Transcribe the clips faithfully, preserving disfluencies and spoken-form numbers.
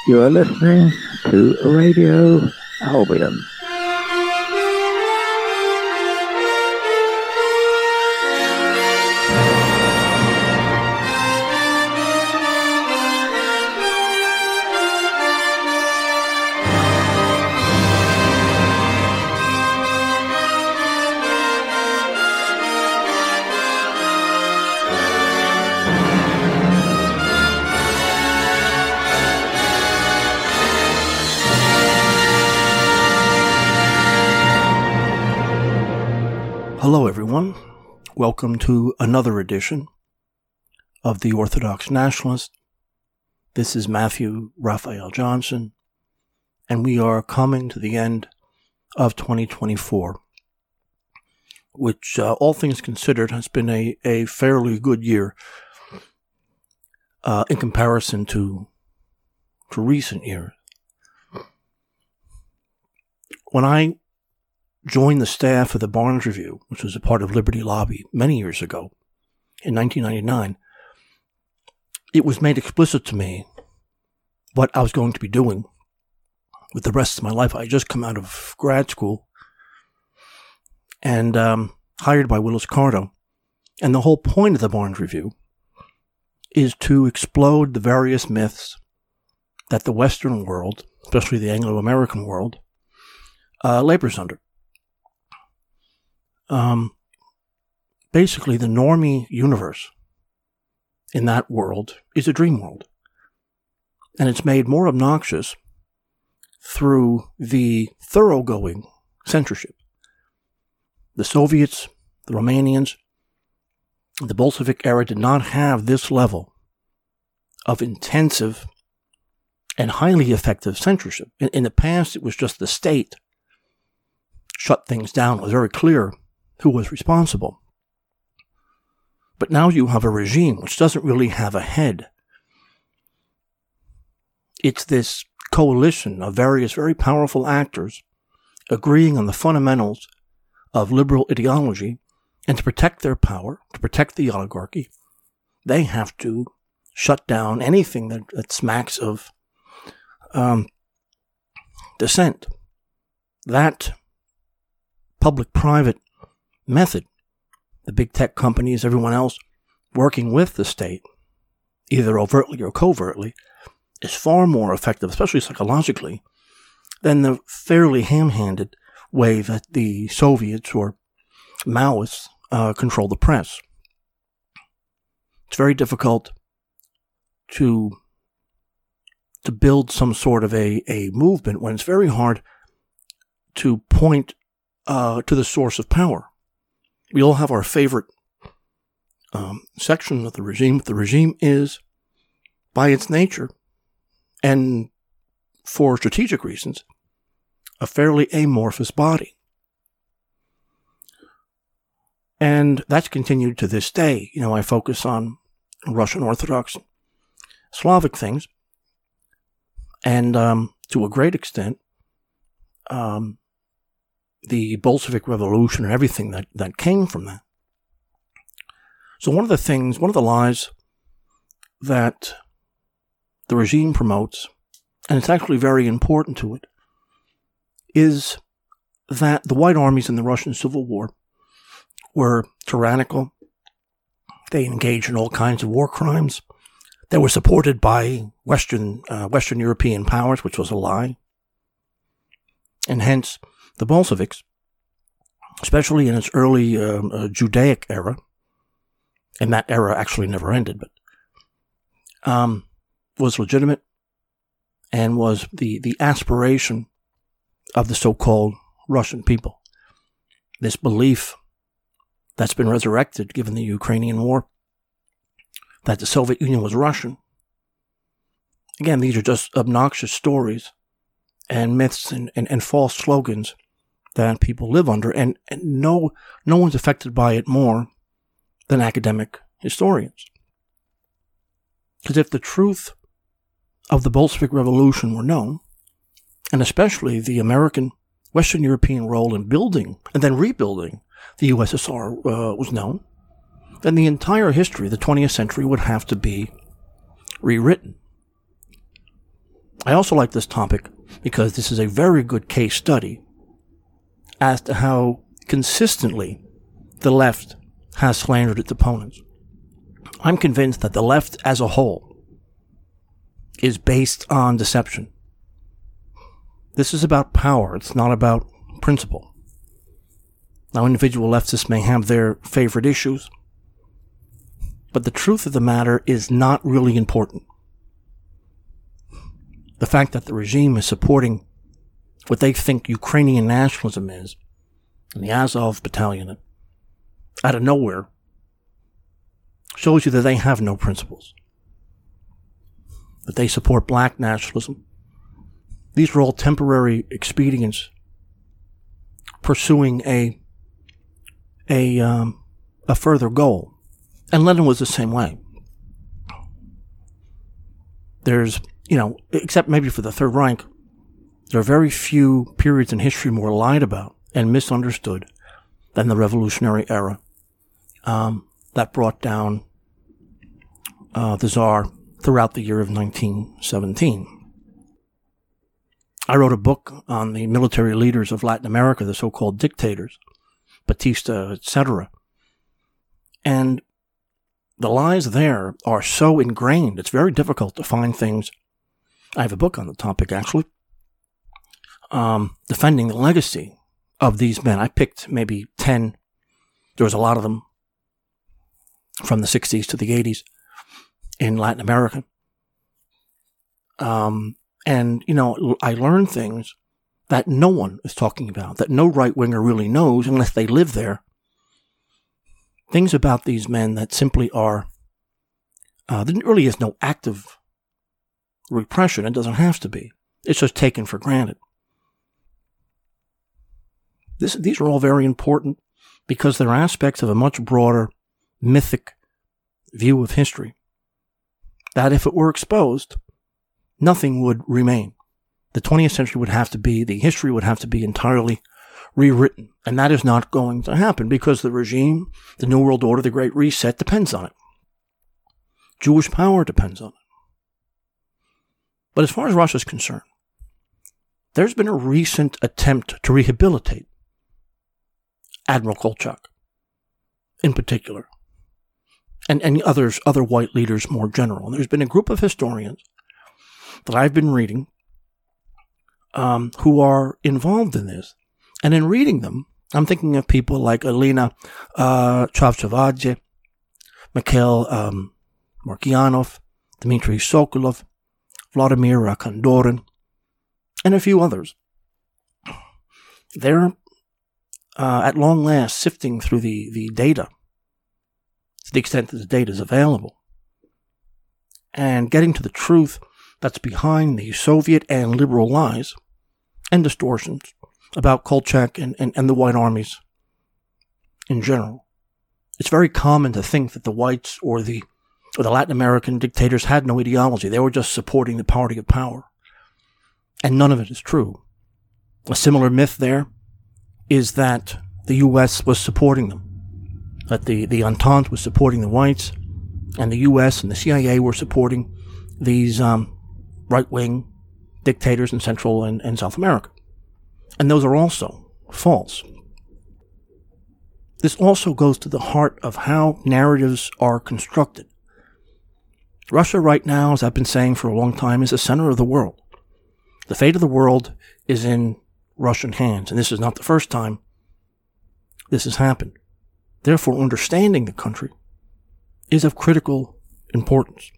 You are listening to Radio Albion. Hello everyone, welcome to another edition of the Orthodox Nationalist. This is Matthew Raphael Johnson, and we are coming to the end of twenty twenty-four, which, uh, all things considered, has been a, a fairly good year uh, in comparison to, to recent years. When I joined the staff of the Barnes Review, which was a part of Liberty Lobby many years ago, in nineteen ninety-nine, it was made explicit to me what I was going to be doing with the rest of my life. I had just come out of grad school and um, hired by Willis Carto. And the whole point of the Barnes Review is to explode the various myths that the Western world, especially the Anglo-American world, uh, labors under. Um, basically, the normie universe in that world is a dream world. And it's made more obnoxious through the thoroughgoing censorship. The Soviets, the Romanians, the Bolshevik era did not have this level of intensive and highly effective censorship. In, in the past, it was just the state shut things down. It was very clear who was responsible. But now you have a regime which doesn't really have a head. It's this coalition of various very powerful actors agreeing on the fundamentals of liberal ideology, and to protect their power, to protect the oligarchy, they have to shut down anything that, that smacks of um, dissent. That public-private method, the big tech companies, everyone else working with the state, either overtly or covertly, is far more effective, especially psychologically, than the fairly ham-handed way that the Soviets or Maoists uh, control the press. It's very difficult to to build some sort of a, a movement when it's very hard to point uh, to the source of power. We all have our favorite um, sections of the regime, but the regime is, by its nature, and for strategic reasons, a fairly amorphous body. And that's continued to this day. You know, I focus on Russian Orthodox, Slavic things, and um, to a great extent, um, the Bolshevik Revolution and everything that, that came from that. So one of the things, one of the lies that the regime promotes, and it's actually very important to it, is that the White Armies in the Russian Civil War were tyrannical. They engaged in all kinds of war crimes. They were supported by Western uh, Western European powers, which was a lie. And hence, the Bolsheviks, especially in its early uh, uh, Judaic era, and that era actually never ended, but um, was legitimate and was the, the aspiration of the so-called Russian people. This belief that's been resurrected given the Ukrainian war, that the Soviet Union was Russian. Again, these are just obnoxious stories and myths and, and, and false slogans that people live under, and, and no no one's affected by it more than academic historians. Because if the truth of the Bolshevik Revolution were known, and especially the American, Western European role in building and then rebuilding the U S S R uh, was known, then the entire history of the twentieth century would have to be rewritten. I also like this topic because this is a very good case study as to how consistently the left has slandered its opponents. I'm convinced that the left as a whole is based on deception. This is about power. It's not about principle. Now, individual leftists may have their favorite issues, but the truth of the matter is not really important. The fact that the regime is supporting what they think Ukrainian nationalism is, and the Azov battalion, out of nowhere, shows you that they have no principles. That they support black nationalism. These are all temporary expedients pursuing a a um, a further goal. And Lenin was the same way. There's, you know, except maybe for the Third Reich, there are very few periods in history more lied about and misunderstood than the Revolutionary Era. Um, that brought down uh, the Tsar throughout the year of nineteen seventeen. I wrote a book on the military leaders of Latin America, the so-called dictators, Batista, et cetera. And the lies there are so ingrained, it's very difficult to find things. I have a book on the topic, actually, um, defending the legacy of these men. I picked maybe ten. There was a lot of them from the sixties to the eighties in Latin America. Um, and, you know, I learned things that no one is talking about, that no right-winger really knows unless they live there. Things about these men that simply are, uh, there really is no active repression. It doesn't have to be. It's just taken for granted. This, these are all very important because they're aspects of a much broader mythic view of history that if it were exposed, nothing would remain. The twentieth century would have to be, the history would have to be entirely rewritten. And that is not going to happen because the regime, the New World Order, the Great Reset depends on it. Jewish power depends on it. But as far as Russia is concerned, there's been a recent attempt to rehabilitate Admiral Kolchak in particular, and, and others, other white leaders more general. And there's been a group of historians that I've been reading um, who are involved in this. And in reading them, I'm thinking of people like Alina uh, Chavchavadze, Mikhail um, Markianov, Dmitry Sokolov, Vladimir Rakandorin, and a few others. They're, uh, at long last, sifting through the, the data, to the extent that the data is available, and getting to the truth that's behind the Soviet and liberal lies and distortions about Kolchak and, and, and the white armies in general. It's very common to think that the whites or the or the Latin American dictators had no ideology. They were just supporting the party of power. And none of it is true. A similar myth there is that the U S was supporting them, that the, the Entente was supporting the whites, and the U S and the C I A were supporting these um, right-wing dictators in Central and, and South America. And those are also false. This also goes to the heart of how narratives are constructed. Russia right now, as I've been saying for a long time, is the center of the world. The fate of the world is in Russian hands, and this is not the first time this has happened. Therefore, understanding the country is of critical importance.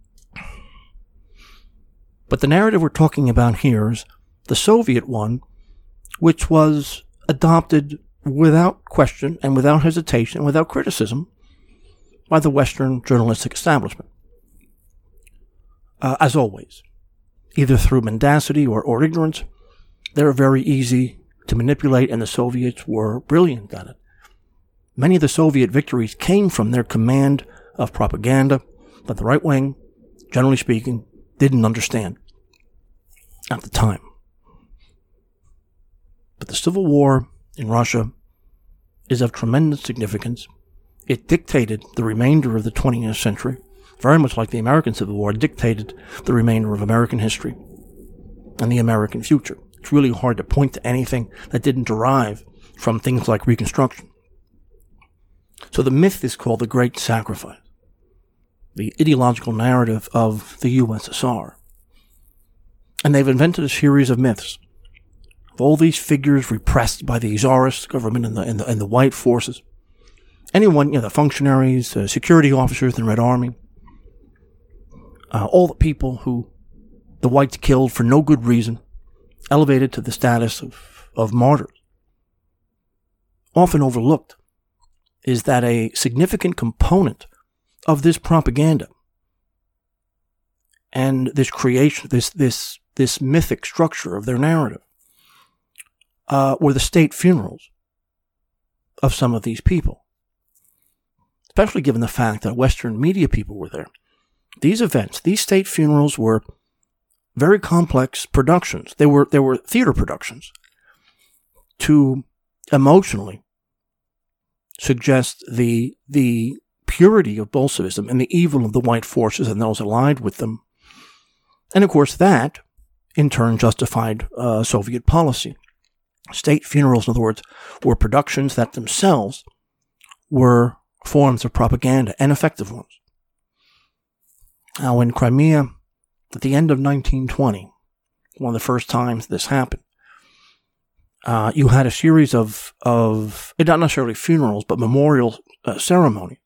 But the narrative we're talking about here is the Soviet one, which was adopted without question and without hesitation, without criticism, by the Western journalistic establishment. Uh, as always, either through mendacity or, or ignorance, they're very easy to manipulate, and the Soviets were brilliant at it. Many of the Soviet victories came from their command of propaganda that the right wing, generally speaking, didn't understand at the time. But the Civil War in Russia is of tremendous significance. It dictated the remainder of the twentieth century, very much like the American Civil War dictated the remainder of American history. and the American future. It's really hard to point to anything that didn't derive from things like Reconstruction. So the myth is called the Great Sacrifice, the ideological narrative of the U S S R. And they've invented a series of myths of all these figures repressed by the czarist government and the, and the, and the white forces. Anyone, you know, the functionaries, uh, security officers in the Red Army, uh, all the people who the whites killed for no good reason, elevated to the status of, of martyrs. Often overlooked is that a significant component of this propaganda and this creation, this this this mythic structure of their narrative, uh, were the state funerals of some of these people. Especially given the fact that Western media people were there. These events, these state funerals were very complex productions. They were they were theater productions to emotionally suggest the the purity of Bolshevism and the evil of the white forces and those allied with them. And of course that, in turn, justified uh, Soviet policy. State funerals, in other words, were productions that themselves were forms of propaganda, and effective ones. Now, in Crimea, at the end of nineteen twenty, one of the first times this happened, uh, you had a series of, of, not necessarily funerals, but memorial uh, ceremonies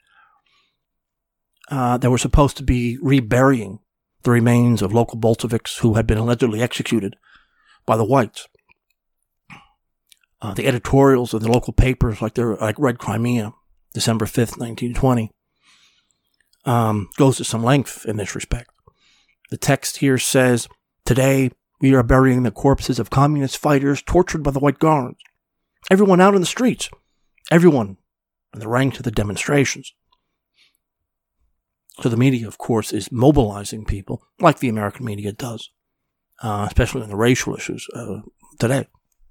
uh, that were supposed to be reburying the remains of local Bolsheviks who had been allegedly executed by the whites. Uh, the editorials of the local papers, like, their, like Red Crimea, December fifth, nineteen twenty, um, goes to some length in this respect. The text here says, "Today we are burying the corpses of communist fighters tortured by the White Guards. Everyone out in the streets. Everyone in the ranks of the demonstrations." So the media, of course, is mobilizing people, like the American media does, uh, especially in the racial issues uh, today.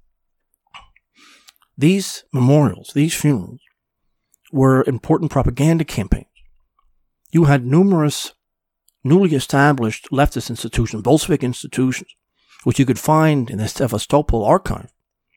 These memorials, these funerals, were important propaganda campaigns. You had numerous newly established leftist institutions, Bolshevik institutions, which you could find in the Sevastopol archive.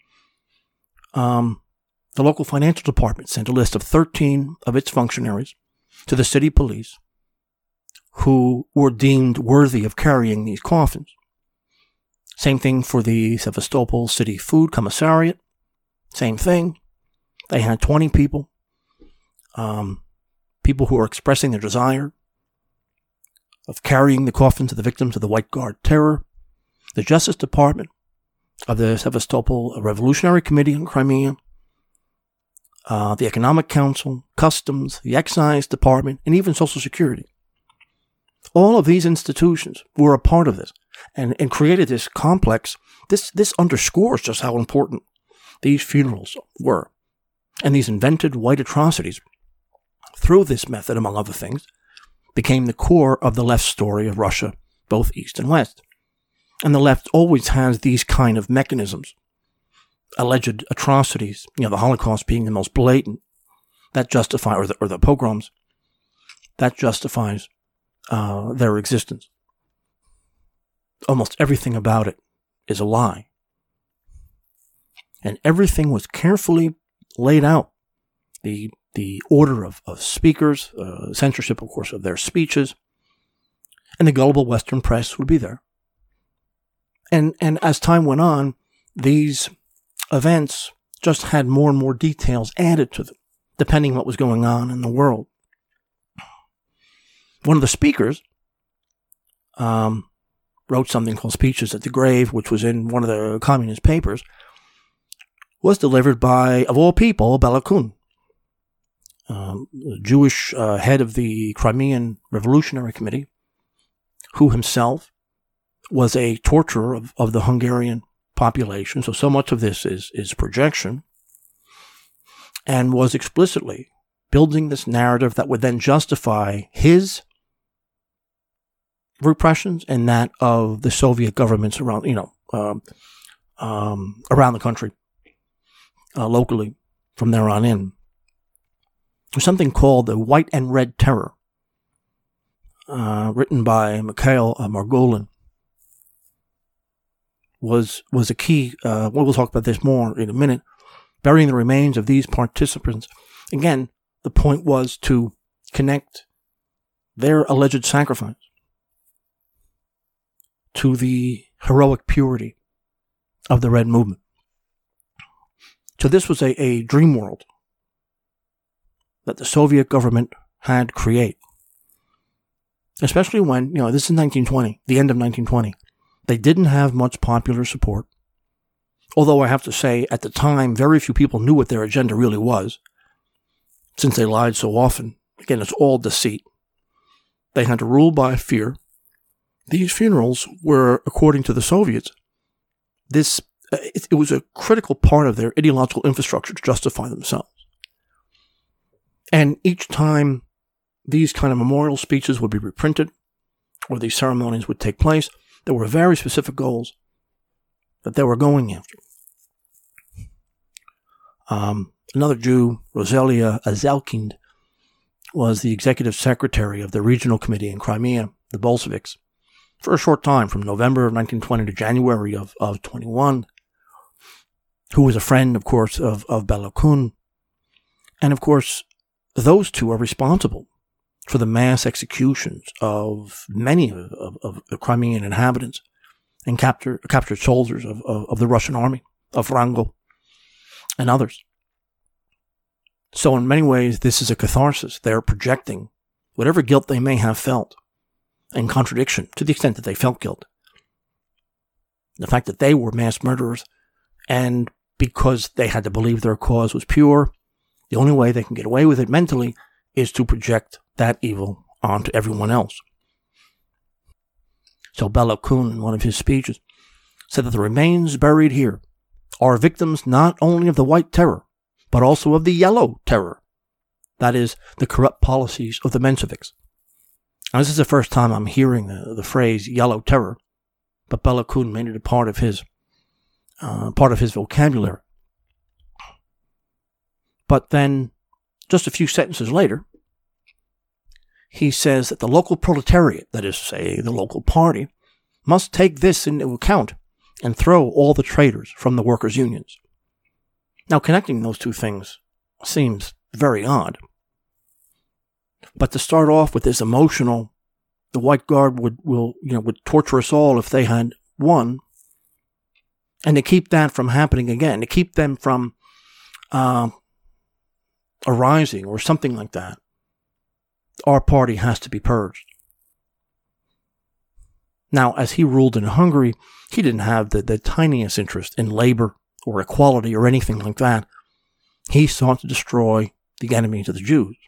Um, the local financial department sent a list of thirteen of its functionaries to the city police who were deemed worthy of carrying these coffins. Same thing for the Sevastopol City Food Commissariat. Same thing. They had twenty people. Um, people who are expressing their desire of carrying the coffins of the victims of the White Guard terror. The Justice Department of the Sevastopol Revolutionary Committee in Crimea, uh, the Economic Council, Customs, the Excise Department, and even Social Security. All of these institutions were a part of this and, and created this complex. This, this underscores just how important these funerals were. And these invented white atrocities, through this method, among other things, became the core of the left's story of Russia, both East and West. And the left always has these kind of mechanisms, alleged atrocities, you know, the Holocaust being the most blatant, that justify, or the, or the pogroms, that justifies uh, their existence. Almost everything about it is a lie. And everything was carefully laid out. The the order of, of speakers, uh, censorship, of course, of their speeches, and the gullible Western press would be there. And and as time went on, these events just had more and more details added to them, depending on what was going on in the world. One of the speakers um, wrote something called Speeches at the Grave, which was in one of the communist papers, was delivered by, of all people, Bela Kun, um, the Jewish uh, head of the Crimean Revolutionary Committee, who himself was a torturer of, of the Hungarian population. So, so much of this is, is projection, and was explicitly building this narrative that would then justify his repressions and that of the Soviet governments around, you know, um, um, around the country, uh, locally, from there on in. There's something called the White and Red Terror, uh, written by Mikhail uh, Margolin. was was a key. Uh, we'll talk about this more in a minute. Burying the remains of these participants. Again, the point was to connect their alleged sacrifice to the heroic purity of the Red Movement. So this was a, a dream world that the Soviet government had created. Especially when, you know, this is nineteen twenty, the end of nineteen twenty. They didn't have much popular support. Although I have to say, at the time, very few people knew what their agenda really was, since they lied so often. Again, it's all deceit. They had to rule by fear. These funerals were, according to the Soviets, this it, it was a critical part of their ideological infrastructure to justify themselves. And each time these kind of memorial speeches would be reprinted, or these ceremonies would take place, there were very specific goals that they were going after. Um, another Jew, Rosalia Azalkind, was the executive secretary of the regional committee in Crimea, the Bolsheviks, for a short time, from November of nineteen twenty to January of, of twenty-one, who was a friend, of course, of, of Bela Kun. And, of course, those two are responsible for the mass executions of many of, of, of the Crimean inhabitants and capture, captured soldiers of, of, of the Russian army, of Wrangel, and others. So in many ways, this is a catharsis. They're projecting whatever guilt they may have felt in contradiction, to the extent that they felt guilt. The fact that they were mass murderers, and because they had to believe their cause was pure, the only way they can get away with it mentally is to project that evil onto everyone else. So Bela Kun, in one of his speeches, said that the remains buried here are victims not only of the White Terror, but also of the Yellow Terror. That is, the corrupt policies of the Mensheviks. Now, this is the first time I'm hearing the, the phrase Yellow Terror, but Bela Kun made it a part of his uh, part of his vocabulary. But then, just a few sentences later, he says that the local proletariat, that is to say, the local party, must take this into account and throw all the traitors from the workers' unions. Now, connecting those two things seems very odd. But to start off with this emotional, the White Guard would will you know would torture us all if they had won, and to keep that from happening again, to keep them from uh, arising or something like that, our party has to be purged. Now, as he ruled in Hungary, he didn't have the, the tiniest interest in labor or equality or anything like that. He sought to destroy the enemies of the Jews.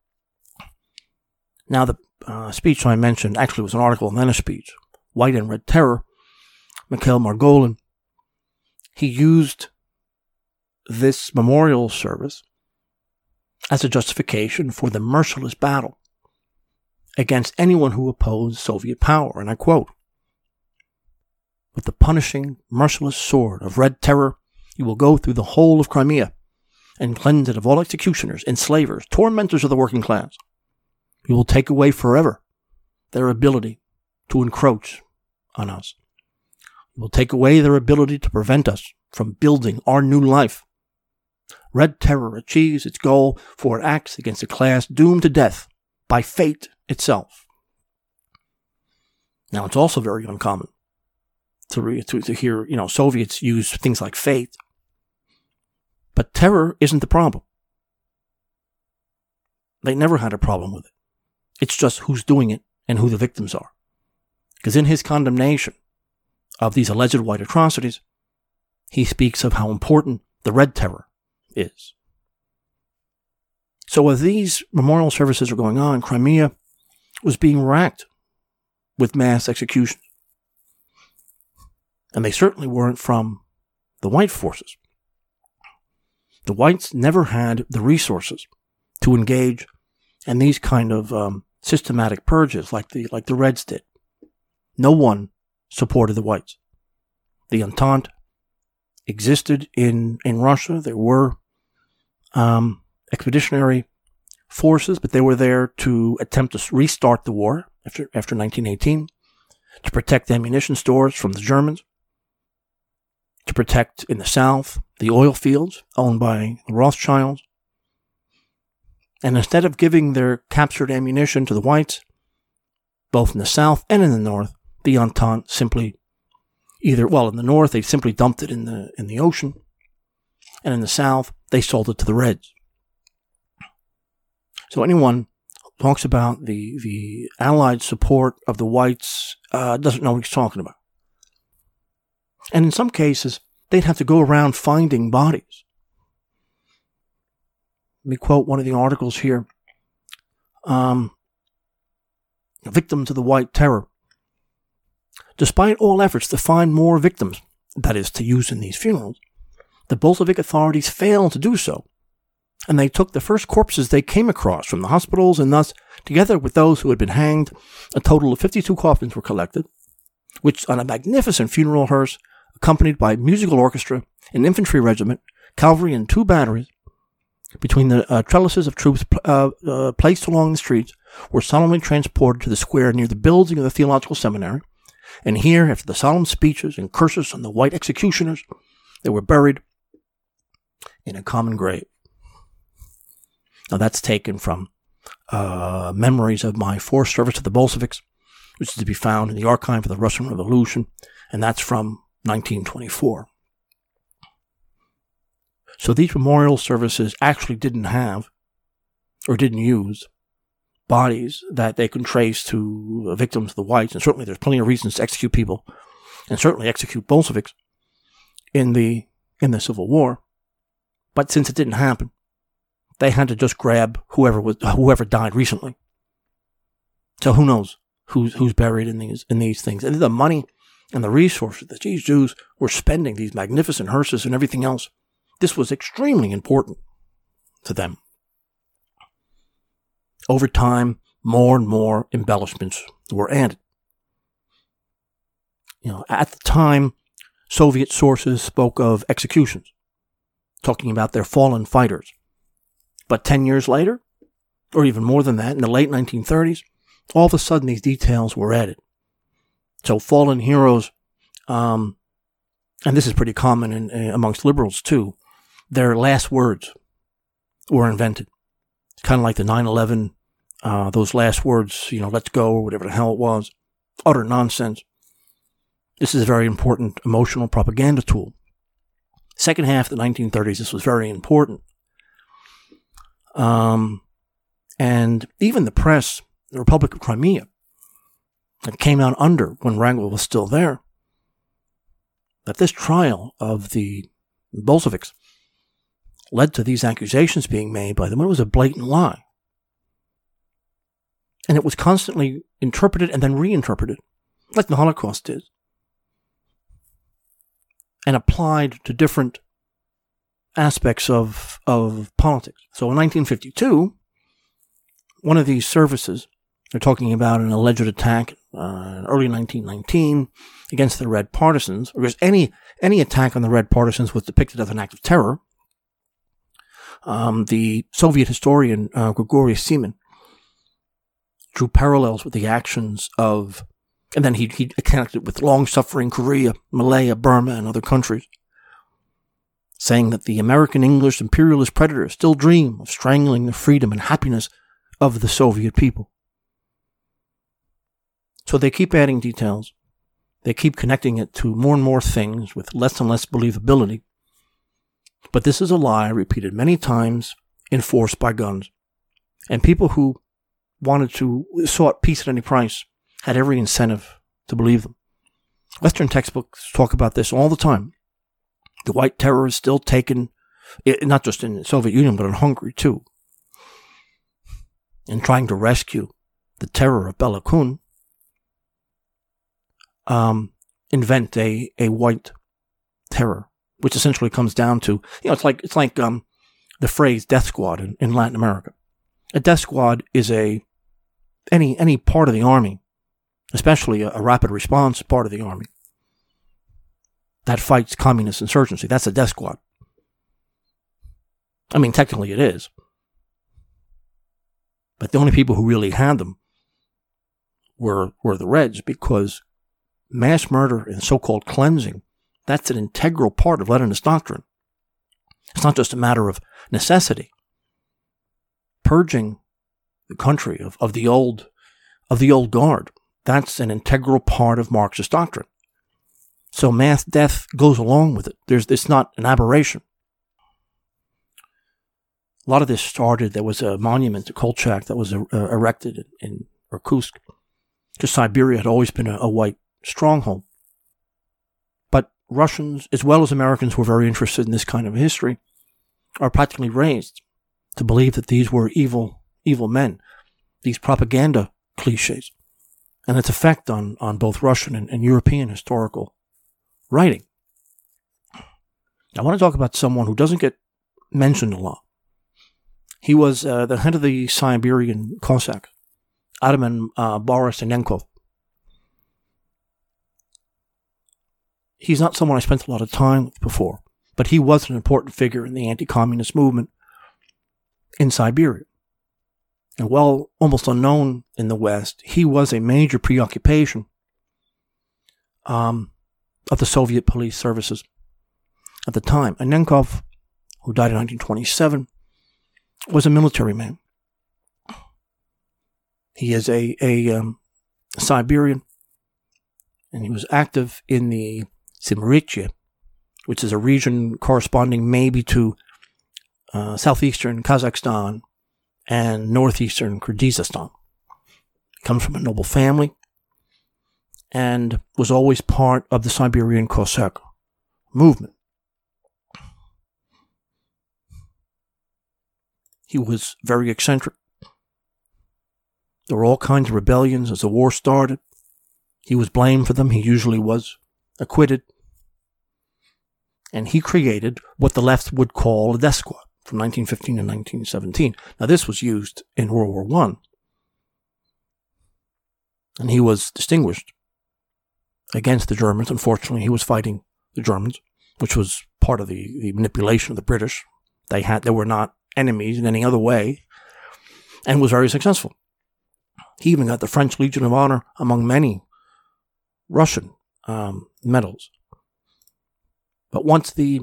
Now, the uh, speech I mentioned actually was an article and then a speech. White and Red Terror, Mikhail Margolin. He used this memorial service as a justification for the merciless battle against anyone who opposed Soviet power. And I quote, "With the punishing, merciless sword of Red Terror, you will go through the whole of Crimea and cleanse it of all executioners, enslavers, tormentors of the working class. You will take away forever their ability to encroach on us. You will take away their ability to prevent us from building our new life. Red Terror achieves its goal, for it acts against a class doomed to death by fate itself." Now, it's also very uncommon to, re- to, to hear, you know, Soviets use things like fate. But terror isn't the problem. They never had a problem with it. It's just who's doing it and who the victims are. Because in his condemnation of these alleged white atrocities, he speaks of how important the Red Terror is. So as these memorial services are going on, Crimea was being racked with mass executions. And they certainly weren't from the white forces. The whites never had the resources to engage in these kind of um, systematic purges like the like the Reds did. No one supported the whites. The Entente existed in, in Russia. There were um, expeditionary forces, but they were there to attempt to restart the war after after nineteen eighteen, to protect ammunition stores from the Germans. to protect, in the South, the oil fields owned by the Rothschilds. And instead of giving their captured ammunition to the whites, both in the South and in the North, the Entente simply either, well, in the North, they simply dumped it in the in the ocean, and in the South, they sold it to the Reds. So anyone who talks about the, the Allied support of the whites uh, doesn't know what he's talking about. And in some cases, they'd have to go around finding bodies. Let me quote one of the articles here. Um, victims of the White Terror. Despite all efforts to find more victims, that is, to use in these funerals, the Bolshevik authorities failed to do so, and they took the first corpses they came across from the hospitals, and thus, together with those who had been hanged, a total of fifty-two coffins were collected, which, on a magnificent funeral hearse, accompanied by musical orchestra, an infantry regiment, cavalry, and two batteries, between the uh, trellises of troops uh, uh, placed along the streets, were solemnly transported to the square near the building of the Theological Seminary, and here, after the solemn speeches and curses on the white executioners, they were buried in a common grave. Now that's taken from uh, Memories of My Forced Service to the Bolsheviks, which is to be found in the Archive of the Russian Revolution, and that's from nineteen twenty-four. So these memorial services actually didn't have, or didn't use, bodies that they could trace to victims of the whites, and certainly there's plenty of reasons to execute people, and certainly execute Bolsheviks in the in the Civil War. But since it didn't happen, they had to just grab whoever was whoever died recently. So who knows who's who's buried in these in these things, and the money and the resources that these Jews were spending, these magnificent hearses and everything else. This was extremely important to them. Over time, more and more embellishments were added. You know, at the time, Soviet sources spoke of executions, talking about their fallen fighters. But ten years later, or even more than that, in the late nineteen thirties, all of a sudden these details were added. So fallen heroes, um, and this is pretty common in, uh, amongst liberals too, their last words were invented. Kind of like the nine eleven, uh, those last words, you know, let's go, or whatever the hell it was. Utter nonsense. This is a very important emotional propaganda tool. Second half of the nineteen thirties, this was very important. Um, and even the press, the Republic of Crimea, that came out under when Wrangel was still there, that this trial of the Bolsheviks led to these accusations being made by them. It was a blatant lie. And it was constantly interpreted and then reinterpreted, like the Holocaust did, and applied to different aspects of, of politics. So in nineteen fifty-two, one of these services, they're talking about an alleged attack uh, in early nineteen nineteen against the Red Partisans, because any, any attack on the Red Partisans was depicted as an act of terror. Um, the Soviet historian uh, Grigory Semin drew parallels with the actions of, and then he he connected it with long-suffering Korea, Malaya, Burma, and other countries, saying that the American English imperialist predators still dream of strangling the freedom and happiness of the Soviet people. So they keep adding details. They keep connecting it to more and more things with less and less believability. But this is a lie repeated many times, enforced by guns. And people who wanted to, sought peace at any price, had every incentive to believe them. Western textbooks talk about this all the time. The White Terror is still taken, not just in the Soviet Union, but in Hungary too. In trying to rescue the terror of Bela Kun, um, invent a, a white terror, which essentially comes down to, you know, it's like it's like um, the phrase death squad in, in Latin America. A death squad is a any any part of the army, especially a, a rapid response part of the army, that fights communist insurgency. That's a death squad. I mean, technically it is. But the only people who really had them were were the Reds, because mass murder and so-called cleansing That's an integral part of Leninist doctrine. It's not just a matter of necessity. Purging the country of, of the old of the old guard, that's an integral part of Marxist doctrine. So mass death goes along with it. There's it's not an aberration. A lot of this started, there was a monument to Kolchak that was uh, erected in, in Irkutsk, because Siberia had always been a, a white stronghold. But Russians, as well as Americans who were very interested in this kind of history, are practically raised to believe that these were evil, evil men, these propaganda cliches, and its effect on, on both Russian and, and European historical writing. I want to talk about someone who doesn't get mentioned a lot. He was uh, the head of the Siberian Cossacks, Ataman uh, Borisenenkov. He's not someone I spent a lot of time with before, but he was an important figure in the anti-communist movement in Siberia. And while almost unknown in the West, he was a major preoccupation um, of the Soviet police services at the time. Anenkov, who died in nineteen twenty-seven, was a military man. He is a, a um, Siberian, and he was active in the Zimriche, which is a region corresponding maybe to uh, southeastern Kazakhstan and northeastern Kyrgyzstan. He comes from a noble family and was always part of the Siberian Cossack movement. He was very eccentric. There were all kinds of rebellions as the war started. He was blamed for them. He usually was acquitted. And he created what the left would call a death squad from nineteen fifteen to nineteen seventeen. Now, this was used in World War One. And he was distinguished against the Germans. Unfortunately, he was fighting the Germans, which was part of the, the manipulation of the British. They had, they were not enemies in any other way, and was very successful. He even got the French Legion of Honor, among many Russian um, medals. But once the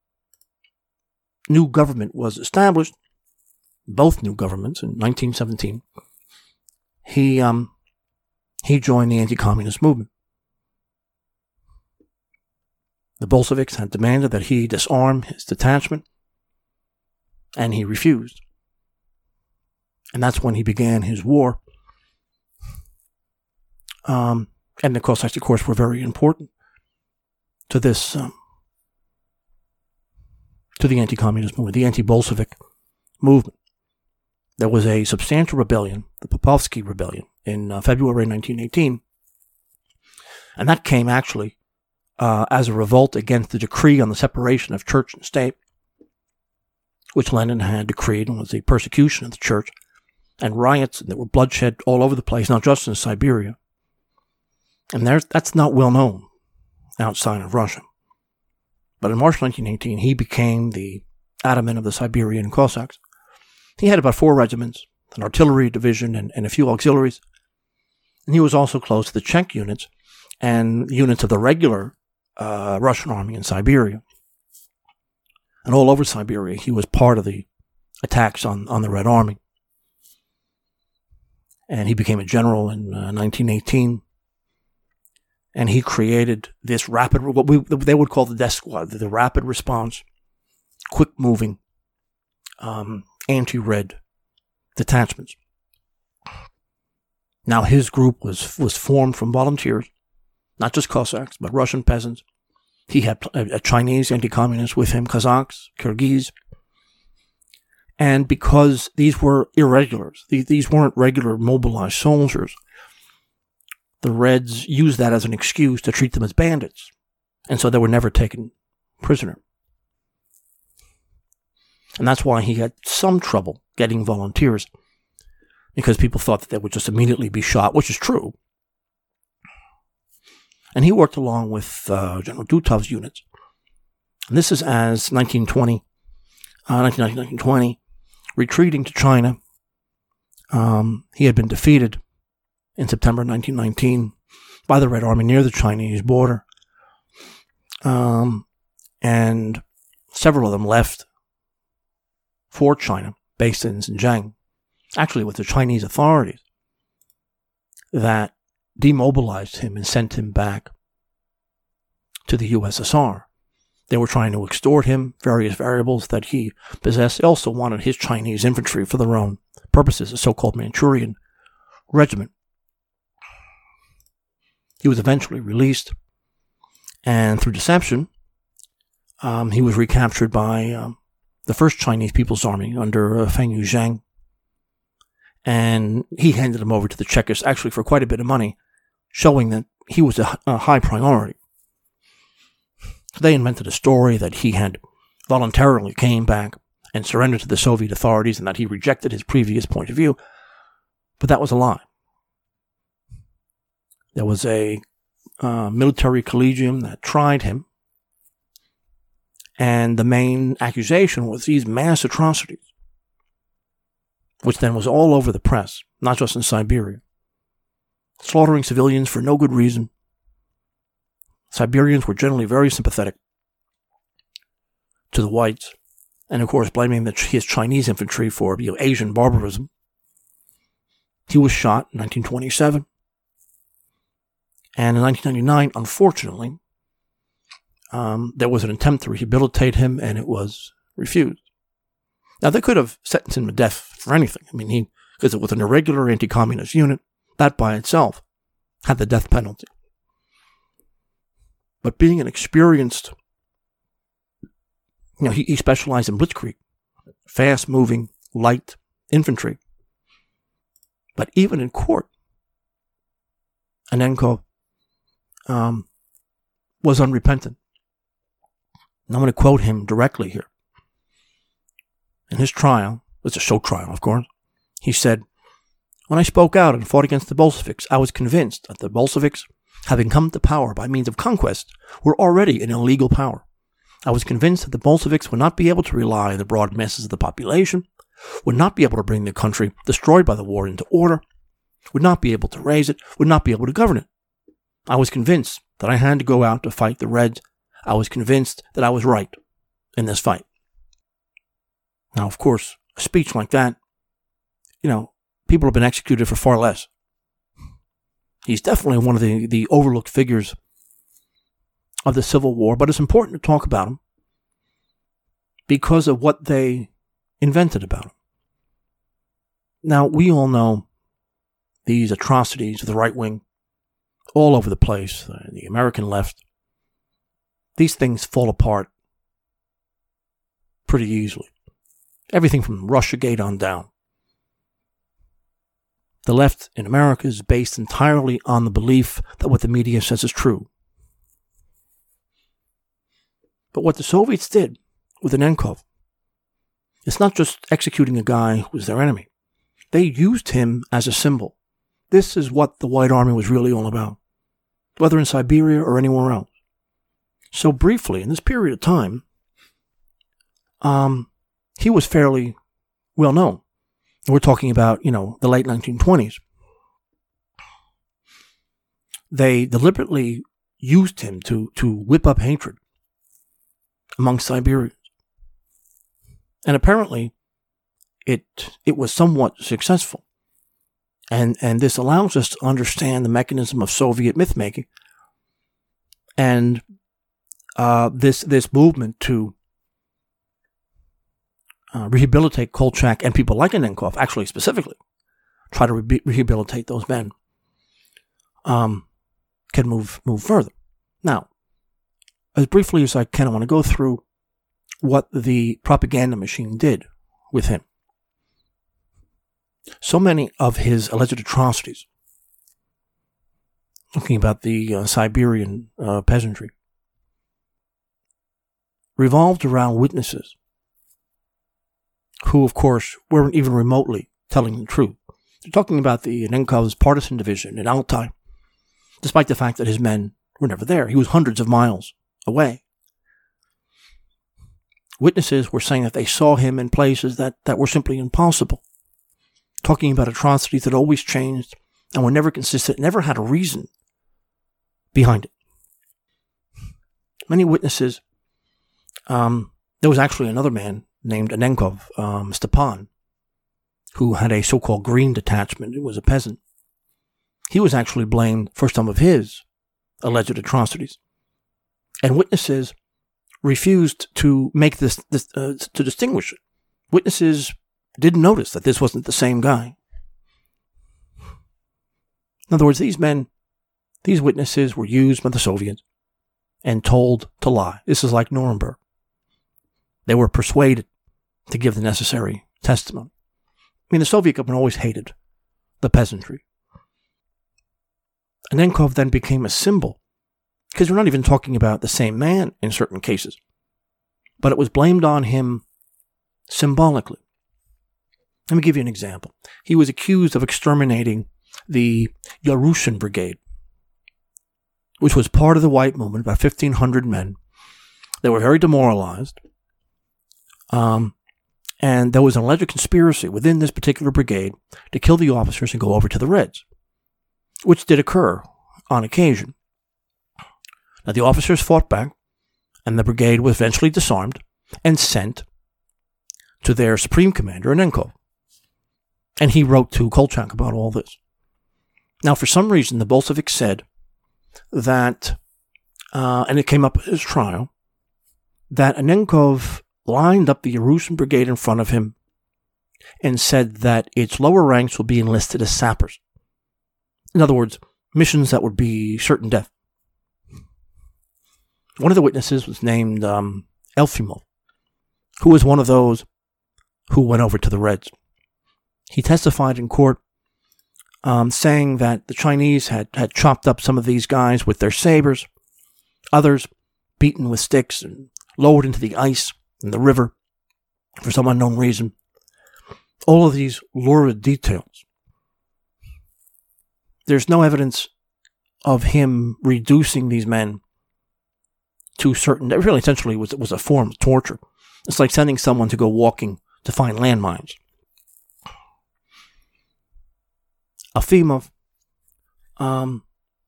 new government was established, both new governments in nineteen seventeen, he um, he joined the anti-communist movement. The Bolsheviks had demanded that he disarm his detachment, and he refused. And that's when he began his war. Um, and the Cossacks, of course, were very important to this, um, to the anti-communist movement, the anti-Bolshevik movement. There was a substantial rebellion, the Popovsky Rebellion, in uh, February nineteen eighteen. And that came actually uh, as a revolt against the decree on the separation of church and state, which Lenin had decreed, and was the persecution of the church, and riots, and there were bloodshed all over the place, not just in Siberia. And there's, that's not well known outside of Russia. But in March nineteen eighteen, he became the ataman of the Siberian Cossacks. He had about four regiments, an artillery division, and, and a few auxiliaries. And he was also close to the Czech units and units of the regular uh, Russian army in Siberia. And all over Siberia, he was part of the attacks on, on the Red Army. And he became a general in uh, nineteen eighteen. And he created this rapid, what we they would call the death squad, the, the rapid response, quick-moving, um, anti-red detachments. Now, his group was was formed from volunteers, not just Cossacks, but Russian peasants. He had a, a Chinese anti-communist with him, Kazakhs, Kyrgyz. And because these were irregulars, these, these weren't regular mobilized soldiers, the Reds used that as an excuse to treat them as bandits. And so they were never taken prisoner. And that's why he had some trouble getting volunteers, because people thought that they would just immediately be shot, which is true. And he worked along with uh, General Dutov's units. And this is as nineteen twenty, uh, nineteen nineteen, nineteen twenty, retreating to China. Um, he had been defeated in September nineteen nineteen by the Red Army near the Chinese border. Um, and several of them left for China, based in Xinjiang, actually with the Chinese authorities, that demobilized him and sent him back to the U S S R. They were trying to extort him, various variables that he possessed. They also wanted his Chinese infantry for their own purposes, the so-called Manchurian regiment. He was eventually released, and through deception, um, he was recaptured by um, the first Chinese People's Army under uh, Feng Yuxiang, and he handed him over to the Czechs, actually for quite a bit of money, showing that he was a, a high priority. So they invented a story that he had voluntarily came back and surrendered to the Soviet authorities and that he rejected his previous point of view. But that was a lie. There was a uh, military collegium that tried him, and the main accusation was these mass atrocities, which then was all over the press, not just in Siberia. Slaughtering civilians for no good reason. Siberians were generally very sympathetic to the whites, and of course blaming the, his Chinese infantry for you know, Asian barbarism. He was shot in nineteen twenty-seven, and in nineteen ninety-nine, unfortunately, um, there was an attempt to rehabilitate him, and it was refused. Now, they could have sentenced him to death for anything. I mean, he because it was an irregular anti-communist unit, that by itself had the death penalty. But being an experienced, you know, he, he specialized in blitzkrieg, fast-moving, light infantry. But even in court, Annenkov um, was unrepentant. And I'm going to quote him directly here. In his trial, it's a show trial, of course, he said, "When I spoke out and fought against the Bolsheviks, I was convinced that the Bolsheviks, having come to power by means of conquest, were already an illegal power. I was convinced that the Bolsheviks would not be able to rely on the broad masses of the population, would not be able to bring the country destroyed by the war into order, would not be able to raise it, would not be able to govern it. I was convinced that I had to go out to fight the Reds. I was convinced that I was right in this fight." Now, of course, a speech like that, you know, people have been executed for far less. He's definitely one of the, the overlooked figures of the Civil War, but it's important to talk about him because of what they invented about him. Now, we all know these atrocities of the right wing all over the place, uh, the American left. These things fall apart pretty easily. Everything from Russiagate on down. The left in America is based entirely on the belief that what the media says is true. But what the Soviets did with Annenkov, it's not just executing a guy who was their enemy. They used him as a symbol. This is what the White Army was really all about, whether in Siberia or anywhere else. So briefly, in this period of time, um, he was fairly well known. We're talking about, you know, the late nineteen twenties. They deliberately used him to, to whip up hatred among Siberians. And apparently, it it was somewhat successful. And and this allows us to understand the mechanism of Soviet myth-making and uh, this this movement to Uh, rehabilitate Kolchak and people like Annenkov, actually specifically, try to re- rehabilitate those men, um, can move move further. Now, as briefly as I can, I want to go through what the propaganda machine did with him. So many of his alleged atrocities, talking about the uh, Siberian uh, peasantry, revolved around witnesses who, of course, weren't even remotely telling the truth. They're talking about the Annenkov's partisan division in Altai, despite the fact that his men were never there. He was hundreds of miles away. Witnesses were saying that they saw him in places that, that were simply impossible, talking about atrocities that always changed and were never consistent, never had a reason behind it. many witnesses. Um, there was actually another man named Anenkov, um, Stepan, who had a so-called green detachment. It was a peasant. He was actually blamed for some of his alleged atrocities. And witnesses refused to make this, this uh, to distinguish it. Witnesses didn't notice that this wasn't the same guy. In other words, these men, these witnesses were used by the Soviets and told to lie. This is like Nuremberg. They were persuaded to give the necessary testimony. I mean, the Soviet government always hated the peasantry. Anenkov then became a symbol, because we're not even talking about the same man in certain cases, but it was blamed on him symbolically. Let me give you an example. He was accused of exterminating the Yarushin Brigade, which was part of the white movement, about fifteen hundred men. They were very demoralized. Um, and there was an alleged conspiracy within this particular brigade to kill the officers and go over to the Reds, which did occur on occasion. Now, the officers fought back, and the brigade was eventually disarmed and sent to their supreme commander, Anenkov. And he wrote to Kolchak about all this. Now, for some reason, the Bolsheviks said that, uh, and it came up at his trial, that Anenkov lined up the Yarushin Brigade in front of him and said that its lower ranks will be enlisted as sappers. In other words, missions that would be certain death. One of the witnesses was named um, Elfimov, who was one of those who went over to the Reds. He testified in court um, saying that the Chinese had, had chopped up some of these guys with their sabers, others beaten with sticks and lowered into the ice in the river for some unknown reason. All of these lurid details. There's no evidence of him reducing these men to certain, really essentially was, was a form of torture. It's like sending someone to go walking to find landmines. Efimov um,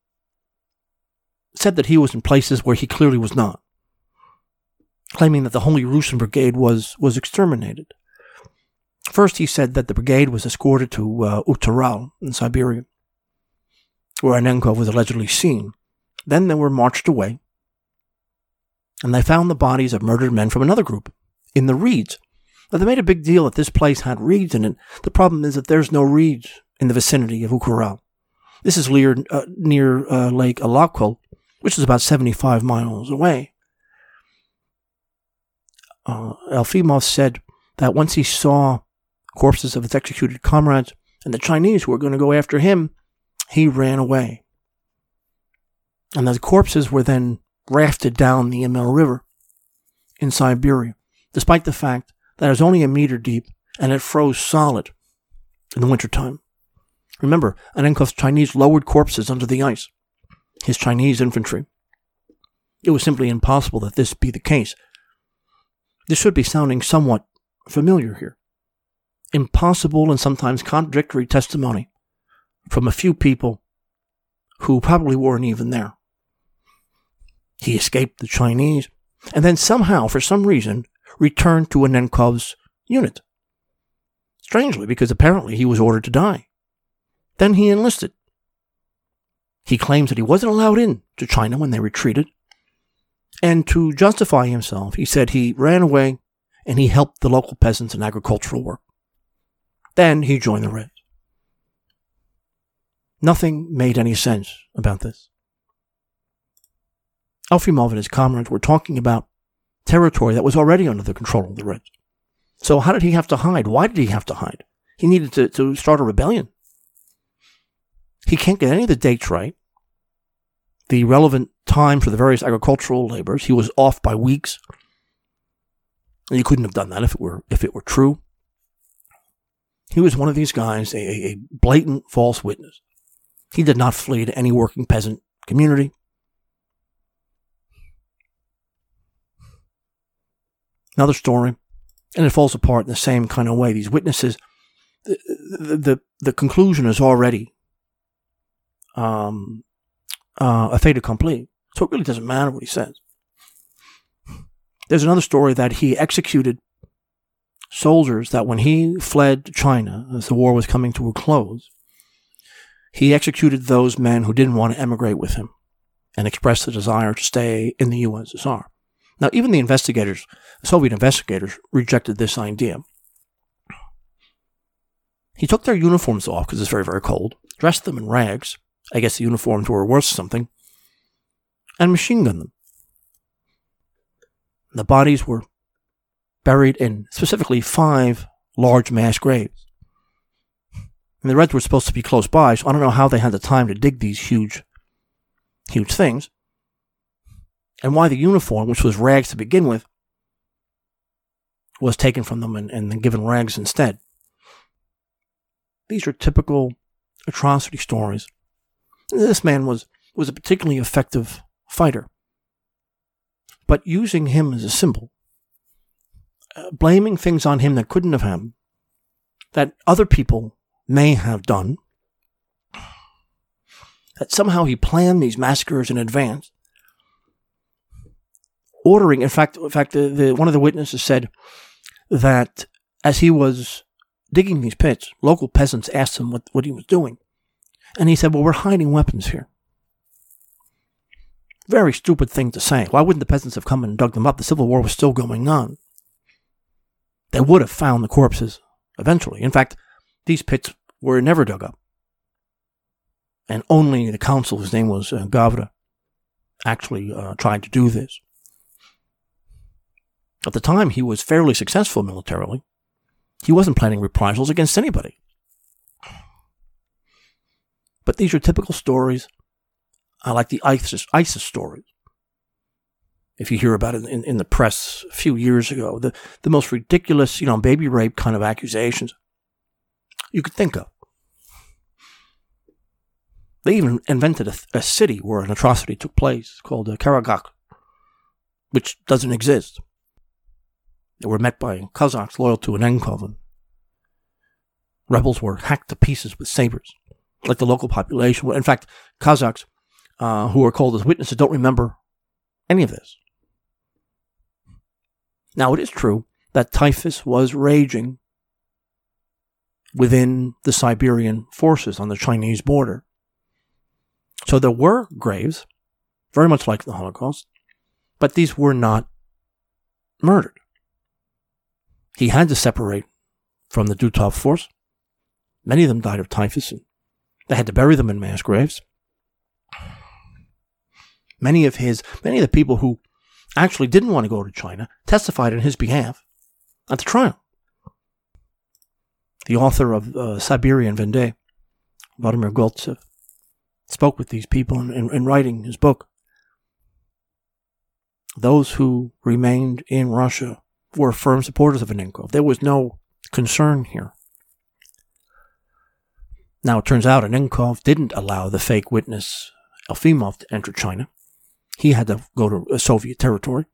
said that he was in places where he clearly was not, claiming that the whole Yarushin Brigade was, was exterminated. First, he said that the brigade was escorted to uh, Uttaral in Siberia, where Anenkov was allegedly seen. Then they were marched away, and they found the bodies of murdered men from another group in the reeds. Now, they made a big deal that this place had reeds in it. The problem is that there's no reeds in the vicinity of Uttaral. This is near, uh, near uh, Lake Alakul, which is about seventy-five miles away. Uh, Elfimov said that once he saw corpses of his executed comrades and the Chinese who were going to go after him, he ran away. And the corpses were then rafted down the Imel River in Siberia, despite the fact that it was only a meter deep and it froze solid in the wintertime. Remember, Anenkov's Chinese lowered corpses under the ice, his Chinese infantry. It was simply impossible that this be the case. This should be sounding somewhat familiar here. Impossible and sometimes contradictory testimony from a few people who probably weren't even there. He escaped the Chinese and then somehow, for some reason, returned to Anenkov's unit. Strangely, because apparently he was ordered to die. Then he enlisted. He claims that he wasn't allowed in to China when they retreated. And to justify himself, he said he ran away and he helped the local peasants in agricultural work. Then he joined the Reds. Nothing made any sense about this. Elfimov and his comrades were talking about territory that was already under the control of the Reds. So how did he have to hide? Why did he have to hide? He needed to, to start a rebellion. He can't get any of the dates right. The relevant time for the various agricultural labors, he was off by weeks. And he couldn't have done that if it were if it were true. He was one of these guys, a, a blatant false witness. He did not flee to any working peasant community. Another story, and it falls apart in the same kind of way. These witnesses, the the, the, the conclusion is already um, uh, a fait accompli. So it really doesn't matter what he says. There's another story that he executed soldiers that when he fled to China, as the war was coming to a close, he executed those men who didn't want to emigrate with him and expressed the desire to stay in the U S S R. Now, even the investigators, the Soviet investigators, rejected this idea. He took their uniforms off because it's very, very cold, dressed them in rags. I guess the uniforms were worth something, and machine gunned them. The bodies were buried in specifically five large mass graves. And the Reds were supposed to be close by, so I don't know how they had the time to dig these huge, huge things. And why the uniform, which was rags to begin with, was taken from them and, and then given rags instead. These are typical atrocity stories. This man was, was a particularly effective fighter. But using him as a symbol, uh, blaming things on him that couldn't have happened, that other people may have done, that somehow he planned these massacres in advance, ordering, in fact, in fact, the, the, one of the witnesses said that as he was digging these pits, local peasants asked him what, what he was doing. And he said, well, we're hiding weapons here. Very stupid thing to say. Why wouldn't the peasants have come and dug them up? The Civil War was still going on. They would have found the corpses eventually. In fact, these pits were never dug up. And only the council, whose name was uh, Gavra, actually uh, tried to do this. At the time, he was fairly successful militarily. He wasn't planning reprisals against anybody. But these are typical stories. I like the ISIS, ISIS stories. If you hear about it in, in the press a few years ago, the, the most ridiculous, you know, baby rape kind of accusations you could think of. They even invented a, a city where an atrocity took place called uh, Karagakh, which doesn't exist. They were met by Kazakhs loyal to Anenkov, and rebels were hacked to pieces with sabers, like the local population. In fact, Kazakhs, uh, who are called as witnesses, don't remember any of this. Now, it is true that typhus was raging within the Siberian forces on the Chinese border. So there were graves, very much like the Holocaust, but these were not murdered. He had to separate from the Dutov force. Many of them died of typhus, and they had to bury them in mass graves. Many of his, many of the people who actually didn't want to go to China testified in his behalf at the trial. The author of uh, Siberian Vendée, Vladimir Goltsev, spoke with these people in, in, in writing his book. Those who remained in Russia were firm supporters of Anenkov. There was no concern here. Now, it turns out Anenkov didn't allow the fake witness Elfimov to enter China. He had to go to Soviet territory.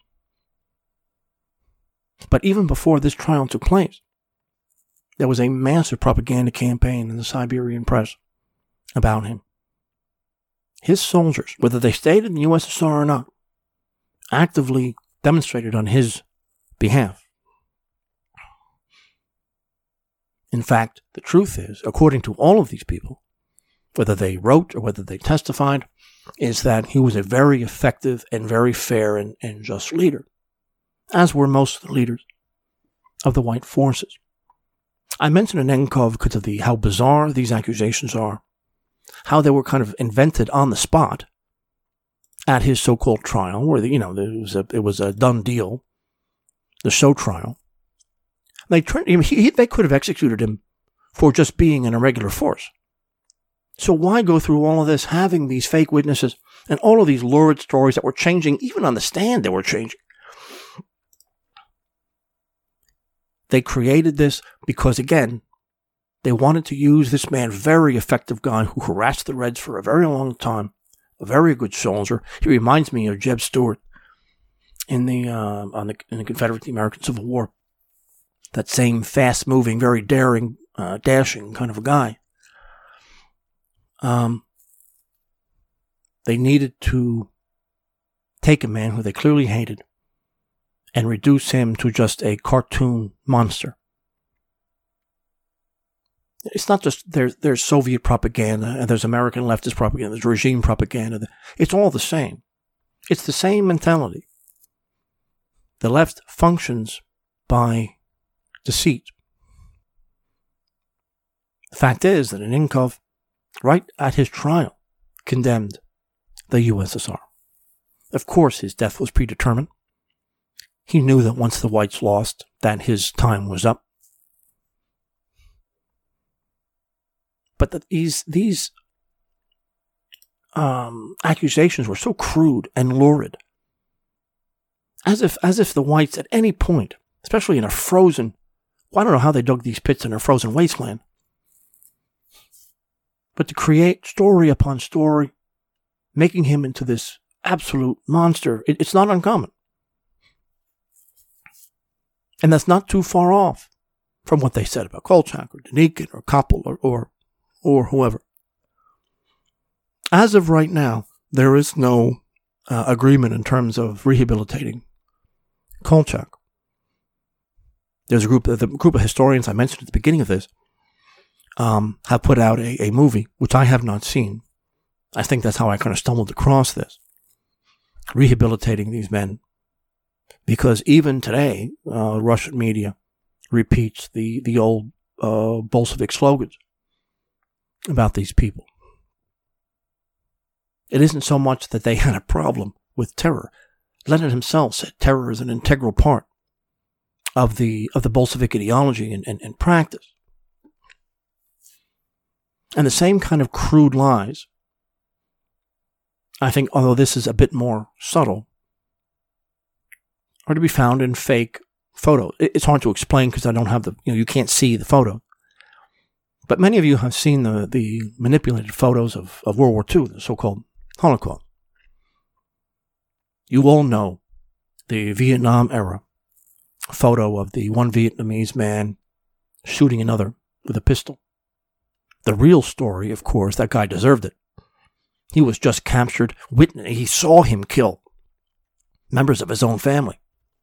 But even before this trial took place, there was a massive propaganda campaign in the Siberian press about him. His soldiers, whether they stayed in the U S S R or not, actively demonstrated on his behalf. In fact, the truth is, according to all of these people, whether they wrote or whether they testified, is that he was a very effective and very fair and, and just leader, as were most of the leaders of the white forces. I mentioned Anenkov because of the how bizarre these accusations are, how they were kind of invented on the spot at his so-called trial, where the, you know it was a it was a done deal, the show trial. They turned, he, he, they could have executed him for just being an irregular force. So why go through all of this, having these fake witnesses and all of these lurid stories that were changing, even on the stand they were changing? They created this because, again, they wanted to use this man, very effective guy who harassed the Reds for a very long time, a very good soldier. He reminds me of Jeb Stuart in the uh, on the, in the Confederate American Civil War. That same fast-moving, very daring, uh, dashing kind of a guy. Um, they needed to take a man who they clearly hated and reduce him to just a cartoon monster. It's not just there's there's Soviet propaganda and there's American leftist propaganda, there's regime propaganda. It's all the same. It's the same mentality. The left functions by deceit. The fact is that Annenkov, right at his trial, condemned the U S S R. Of course, his death was predetermined. He knew that once the whites lost, that his time was up. But that these these um, accusations were so crude and lurid, as if as if the whites at any point, especially in a frozen, well, I don't know how they dug these pits in a frozen wasteland, but to create story upon story, making him into this absolute monster, it, it's not uncommon. And that's not too far off from what they said about Kolchak or Denikin or Koppel or, or, or whoever. As of right now, there is no uh, agreement in terms of rehabilitating Kolchak. There's a group, the group of historians I mentioned at the beginning of this um, have put out a, a movie, which I have not seen. I think that's how I kind of stumbled across this. Rehabilitating these men. Because even today, uh, Russian media repeats the, the old uh, Bolshevik slogans about these people. It isn't so much that they had a problem with terror. Lenin himself said terror is an integral part of the of the Bolshevik ideology and, and, and practice. And the same kind of crude lies, I think, although this is a bit more subtle, are to be found in fake photos. It's hard to explain because I don't have the, you know, you can't see the photo. But many of you have seen the, the manipulated photos of, of World War Two, the so-called Holocaust. You all know the Vietnam era photo of the one Vietnamese man shooting another with a pistol. The real story, of course, that guy deserved it. He was just captured. Witness, he saw him kill members of his own family.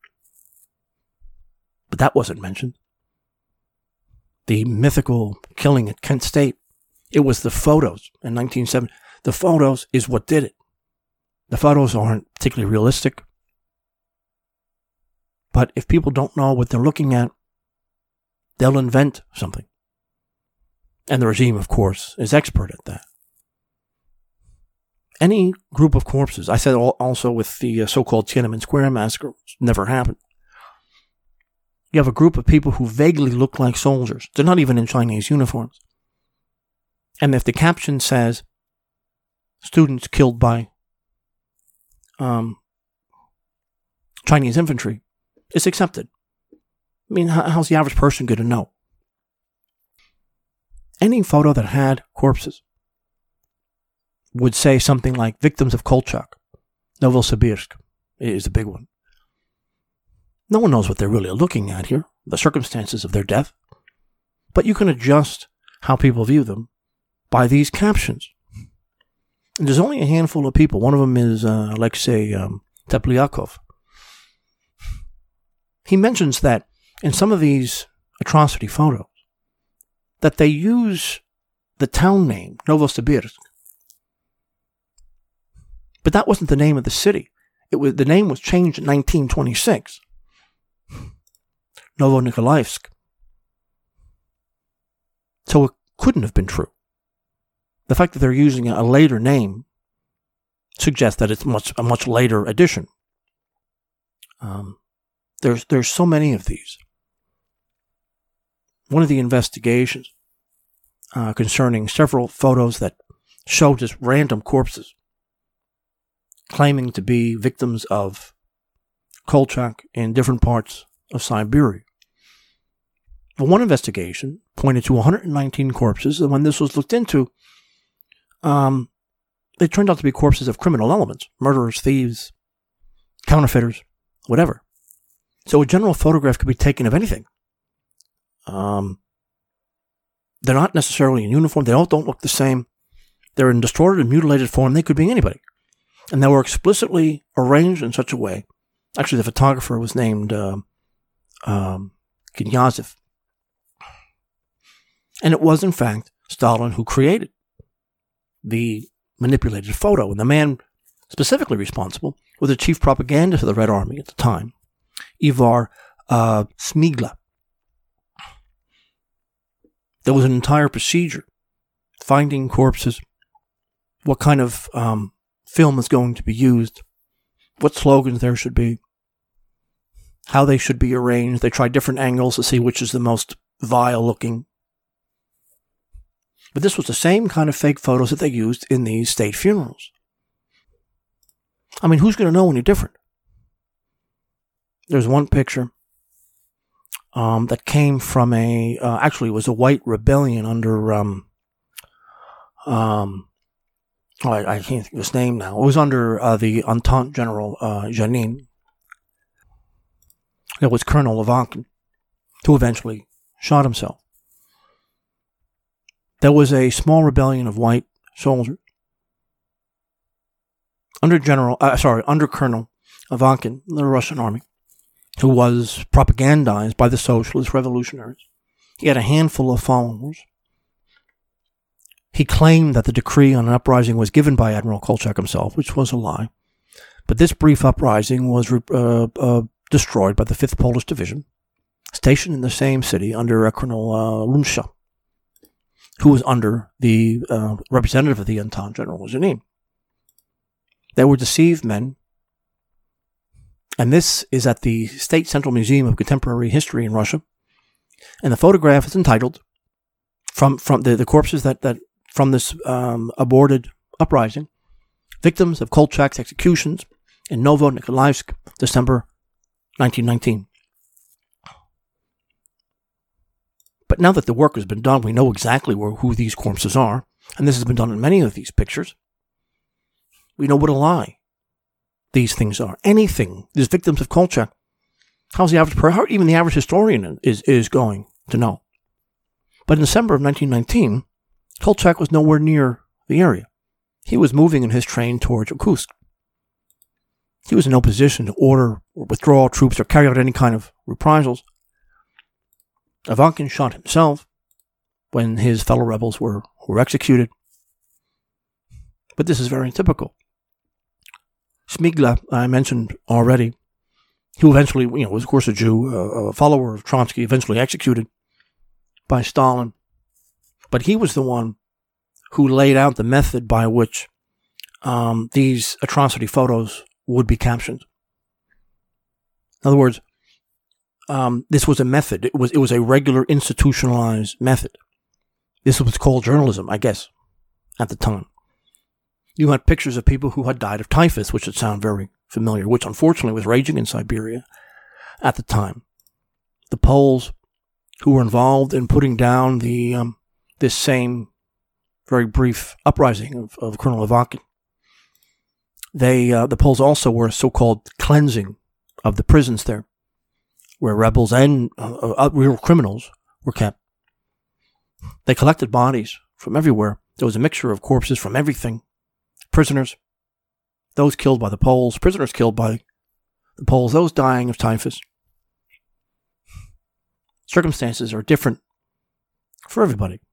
But that wasn't mentioned. The mythical killing at Kent State, it was the photos in nineteen seventy. The photos is what did it. The photos aren't particularly realistic. But if people don't know what they're looking at, they'll invent something. And the regime, of course, is expert at that. Any group of corpses, I said also with the so-called Tiananmen Square massacre, which never happened. You have a group of people who vaguely look like soldiers. They're not even in Chinese uniforms. And if the caption says, students killed by um, Chinese infantry, it's accepted. I mean, how's the average person going to know? Any photo that had corpses would say something like victims of Kolchak, Novosibirsk is the big one. No one knows what they're really looking at here, the circumstances of their death. But you can adjust how people view them by these captions. And there's only a handful of people. One of them is uh, Alexei um, Teplyakov. He mentions that in some of these atrocity photos, that they use the town name, Novosibirsk. But that wasn't the name of the city. It was the name was changed in nineteen twenty-six. Novonikolaevsk. So it couldn't have been true. The fact that they're using a later name suggests that it's much a much later addition. Um, there's there's so many of these. One of the investigations uh, concerning several photos that show just random corpses claiming to be victims of Kolchak in different parts of Siberia. But one investigation pointed to one hundred nineteen corpses, and when this was looked into, um, they turned out to be corpses of criminal elements, murderers, thieves, counterfeiters, whatever. So a general photograph could be taken of anything. Um, they're not necessarily in uniform. They all don't look the same. They're in distorted and mutilated form. They could be anybody. And they were explicitly arranged in such a way Actually, the photographer was named uh, um, Knyazov. And it was, in fact, Stalin who created the manipulated photo. And the man specifically responsible was the chief propagandist of the Red Army at the time, Ivar uh, Smygla. There was an entire procedure, finding corpses, what kind of um, film is going to be used, what slogans there should be, how they should be arranged. They tried different angles to see which is the most vile looking. But this was the same kind of fake photos that they used in these state funerals. I mean, who's going to know any different? There's one picture um, that came from a, uh, actually it was a white rebellion under, um, um, oh, I, I can't think of his name now. It was under uh, the Entente General uh, Janin. It was Colonel Lavochkin, who eventually shot himself. There was a small rebellion of white soldiers under General, uh, sorry, under Colonel Lavochkin, the Russian army, who was propagandized by the socialist revolutionaries. He had a handful of followers. He claimed that the decree on an uprising was given by Admiral Kolchak himself, which was a lie. But this brief uprising was uh, uh, destroyed by the fifth Polish Division, stationed in the same city under uh, Colonel uh, Rumsha, who was under the uh, representative of the Entente, General Janin. They were deceived men. And this is at the State Central Museum of Contemporary History in Russia. And the photograph is entitled, from, from the, the corpses that, that from this um, aborted uprising, Victims of Kolchak's Executions in Novo-Nikolaevsk, December nineteen nineteen. But now that the work has been done, we know exactly where, who these corpses are. And this has been done in many of these pictures. We know what a lie these things are. Anything, these victims of Kolchak, how's the average, how even the average historian is, is going to know? But in December of nineteen nineteen, Kolchak was nowhere near the area. He was moving in his train towards Irkutsk. He was in no position to order or withdraw troops or carry out any kind of reprisals. Lavochkin shot himself when his fellow rebels were, were executed. But this is very typical. Smygla, I mentioned already, who eventually, you know, was of course a Jew, uh, a follower of Trotsky, eventually executed by Stalin. But he was the one who laid out the method by which um, these atrocity photos would be captioned. In other words, um, this was a method. It was it was a regular institutionalized method. This was called journalism, I guess, at the time. You had pictures of people who had died of typhus, which would sound very familiar, which unfortunately was raging in Siberia at the time. The Poles who were involved in putting down the um, this same very brief uprising of, of Colonel Lavochkin, they uh, the Poles also were a so-called cleansing of the prisons there, where rebels and uh, uh, real criminals were kept. They collected bodies from everywhere. There was a mixture of corpses from everything. Prisoners, those killed by the Poles, prisoners killed by the Poles, those dying of typhus. Circumstances are different for everybody.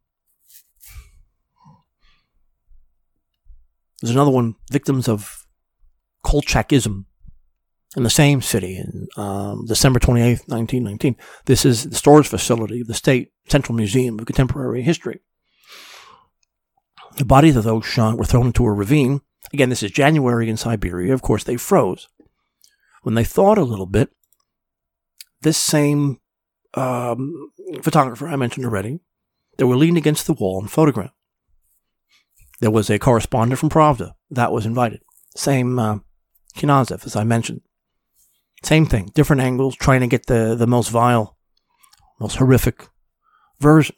There's another one, victims of Kolchakism, in the same city in um, December twenty-eighth, nineteen nineteen. This is the storage facility of the State Central Museum of Contemporary History. The bodies of those shot were thrown into a ravine. Again, this is January in Siberia. Of course, they froze. When they thawed a little bit, this same um, photographer I mentioned already, they were leaning against the wall and photographed. There was a correspondent from Pravda that was invited. Same uh, Knyazov, as I mentioned. Same thing, different angles, trying to get the, the most vile, most horrific version.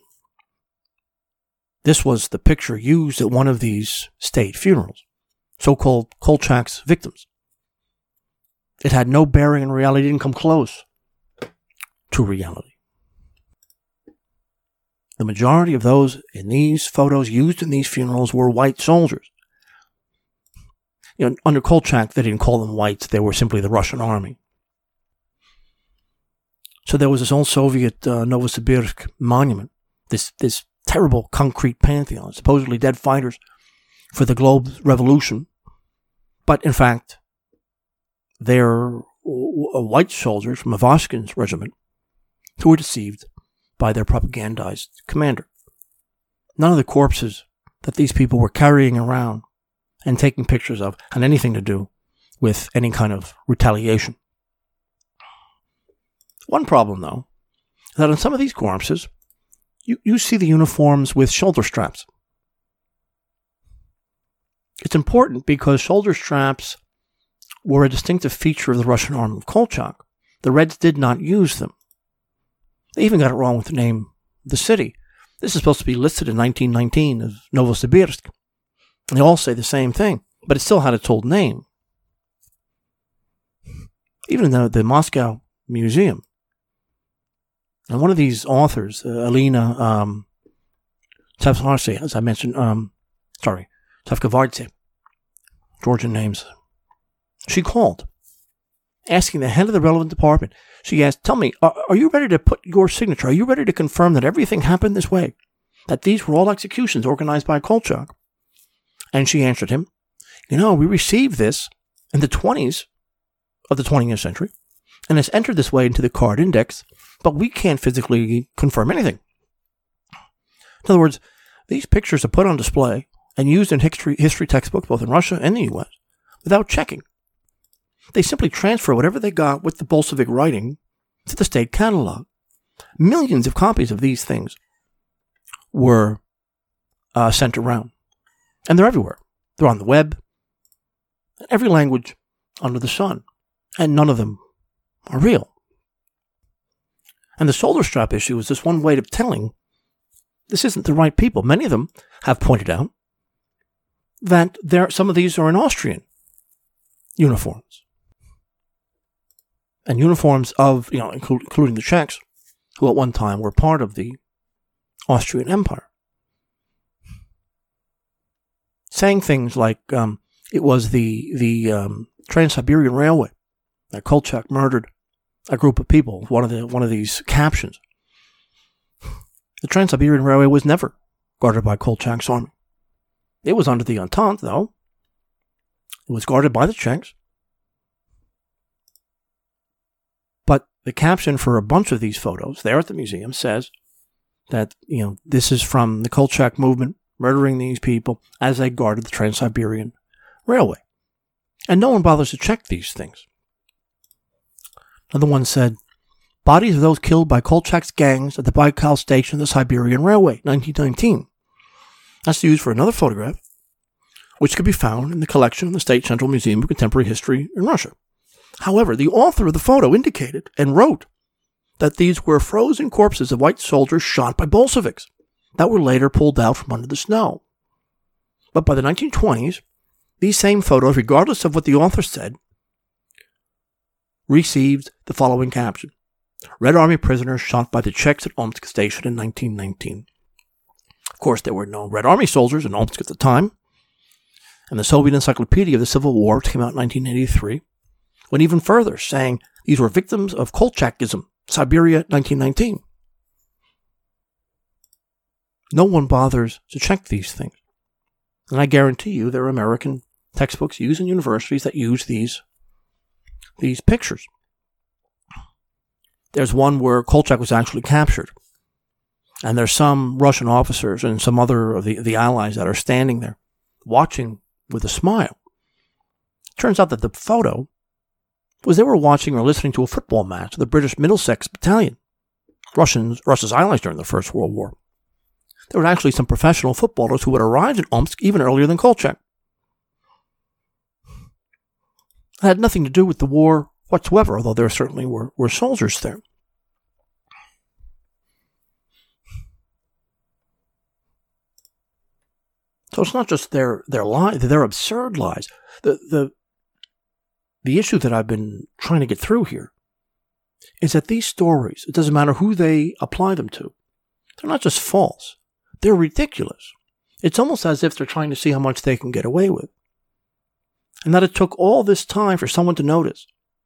This was the picture used at one of these state funerals, so-called Kolchak's victims. It had no bearing in reality, it didn't come close to reality. The majority of those in these photos used in these funerals were white soldiers. you know, under Kolchak, they didn't call them whites. They were simply the Russian army. So there was this old Soviet uh, Novosibirsk monument, this this terrible concrete pantheon, supposedly dead fighters for the globe's revolution. But in fact, they're white soldiers from Ivashkin's regiment who were deceived by their propagandized commander. None of the corpses that these people were carrying around and taking pictures of had anything to do with any kind of retaliation. One problem, though, is that on some of these corpses, you, you see the uniforms with shoulder straps. It's important because shoulder straps were a distinctive feature of the Russian army of Kolchak. The Reds did not use them. They even got it wrong with the name of the city. This is supposed to be listed in nineteen nineteen as Novosibirsk. And they all say the same thing, but it still had its old name. Even in the, the Moscow Museum. And one of these authors, uh, Alina um, Tsevkavardze, as I mentioned, um, sorry, Tsevkavardze, Georgian names, she called, asking the head of the relevant department. She asked, tell me, are, are you ready to put your signature? Are you ready to confirm that everything happened this way? That these were all executions organized by Kolchak? And she answered him, you know, we received this in the twenties of the twentieth century, and it's entered this way into the card index, but we can't physically confirm anything. In other words, these pictures are put on display and used in history, history textbooks, both in Russia and the U S, without checking. They simply transfer whatever they got with the Bolshevik writing to the state catalog. Millions of copies of these things were uh, sent around. And they're everywhere. They're on the web, every language under the sun. And none of them are real. And the shoulder strap issue is just one way of telling this isn't the right people. Many of them have pointed out that there some of these are in Austrian uniforms. And uniforms of, you know, inclu- including the Czechs, who at one time were part of the Austrian Empire. Saying things like um, it was the the um, Trans-Siberian Railway that Kolchak murdered a group of people. One of the one of these captions. The Trans-Siberian Railway was never guarded by Kolchak's army. It was under the Entente, though. It was guarded by the Czechs. But the caption for a bunch of these photos there at the museum says that, you know, this is from the Kolchak movement murdering these people as they guarded the Trans-Siberian Railway. And no one bothers to check these things. Another one said, bodies of those killed by Kolchak's gangs at the Baikal station of the Siberian Railway, nineteen nineteen. That's used for another photograph, which could be found in the collection of the State Central Museum of Contemporary History in Russia. However, the author of the photo indicated and wrote that these were frozen corpses of white soldiers shot by Bolsheviks that were later pulled out from under the snow. But by the nineteen twenties, these same photos, regardless of what the author said, received the following caption: Red Army prisoners shot by the Czechs at Omsk station in nineteen nineteen. Of course, there were no Red Army soldiers in Omsk at the time, and the Soviet Encyclopedia of the Civil War, which came out in nineteen eighty-three, went even further, saying these were victims of Kolchakism, Siberia, nineteen nineteen. No one bothers to check these things. And I guarantee you there are American textbooks used in universities that use these, these pictures. There's one where Kolchak was actually captured. And there's some Russian officers and some other of the, the allies that are standing there watching with a smile. Turns out that the photo was they were watching or listening to a football match of the British Middlesex Battalion, Russians, Russia's allies during the First World War. There were actually some professional footballers who had arrived in Omsk even earlier than Kolchak. It had nothing to do with the war whatsoever, although there certainly were, were soldiers there. So it's not just their their lies, their absurd lies. The the the issue that I've been trying to get through here is that these stories, it doesn't matter who they apply them to, they're not just false. They're ridiculous. It's almost as if they're trying to see how much they can get away with. And that it took all this time for someone to notice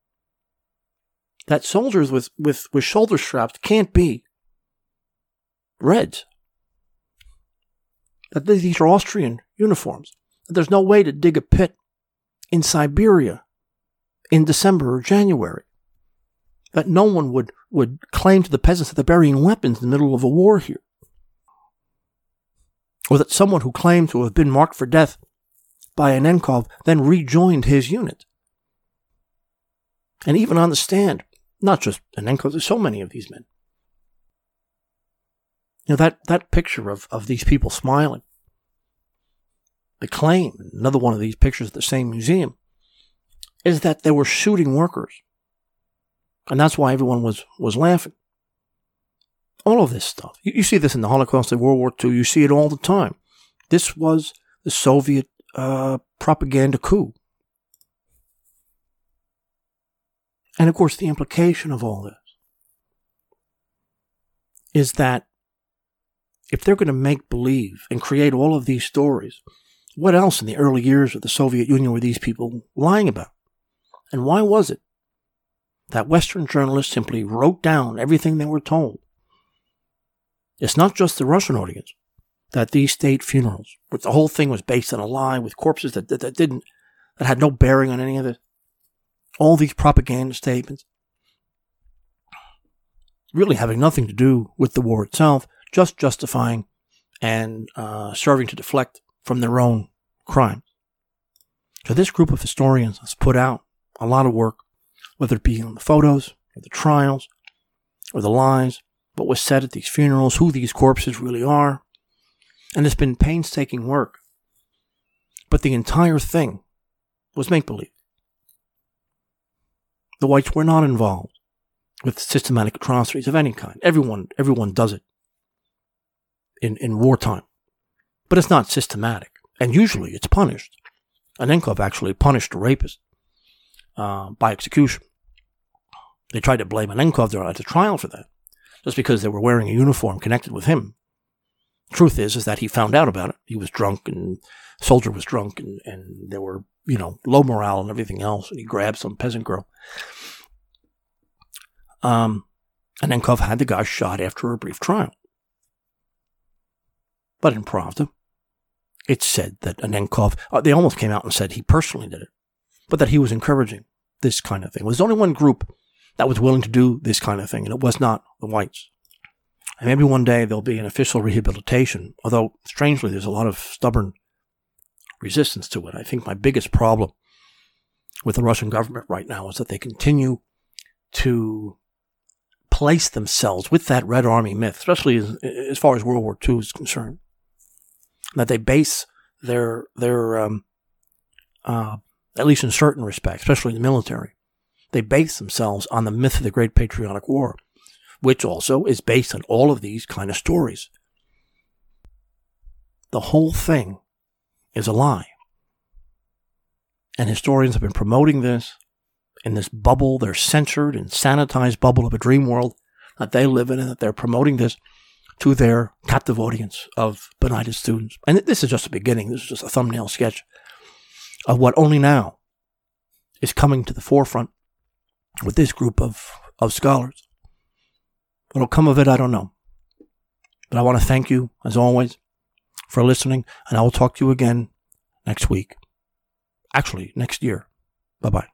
that soldiers with, with, with shoulder straps can't be Reds. That these are Austrian uniforms. That there's no way to dig a pit in Siberia in December or January. That no one would, would claim to the peasants that they're burying weapons in the middle of a war here. Or that someone who claimed to have been marked for death by Annenkov then rejoined his unit. And even on the stand, not just Annenkov, there's so many of these men. You know, that, that picture of, of these people smiling, the claim, another one of these pictures at the same museum, is that they were shooting workers. And that's why everyone was, was laughing. All of this stuff. You, you see this in the Holocaust and World War Two. You see it all the time. This was the Soviet uh, propaganda coup. And of course, the implication of all this is that if they're going to make believe and create all of these stories, what else in the early years of the Soviet Union were these people lying about? And why was it that Western journalists simply wrote down everything they were told? It's not just the Russian audience that these state funerals, where the whole thing was based on a lie with corpses that, that, that didn't, that had no bearing on any of this. All these propaganda statements, really having nothing to do with the war itself, just justifying and uh, serving to deflect from their own crimes. So this group of historians has put out a lot of work, whether it be on the photos, or the trials, or the lies, what was said at these funerals, who these corpses really are. And it's been painstaking work. But the entire thing was make-believe. The whites were not involved with systematic atrocities of any kind. Everyone, everyone does it in, in wartime. But it's not systematic. And usually it's punished. Annenkov actually punished a rapist uh, by execution. They tried to blame Annenkov at the trial for that, just because they were wearing a uniform connected with him. Truth is, is that he found out about it. He was drunk, and the soldier was drunk, and, and there were, you know, low morale and everything else, and he grabbed some peasant girl. Um, Annenkov had the guy shot after a brief trial. But in Pravda, it's said that Annenkov, uh, they almost came out and said he personally did it, but that he was encouraging this kind of thing. It was only one group that was willing to do this kind of thing, and it was not the whites. And maybe one day there'll be an official rehabilitation, although, strangely, there's a lot of stubborn resistance to it. I think my biggest problem with the Russian government right now is that they continue to place themselves with that Red Army myth, especially as, as far as World War Two is concerned, that they base their, their um, uh, at least in certain respects, especially in the military, they base themselves on the myth of the Great Patriotic War, which also is based on all of these kind of stories. The whole thing is a lie. And historians have been promoting this in this bubble, their censored and sanitized bubble of a dream world that they live in, and that they're promoting this to their captive audience of benighted students. And this is just a beginning. This is just a thumbnail sketch of what only now is coming to the forefront with this group of, of scholars. What'll come of it, I don't know. But I want to thank you, as always, for listening, and I will talk to you again next week. Actually, next year. Bye-bye.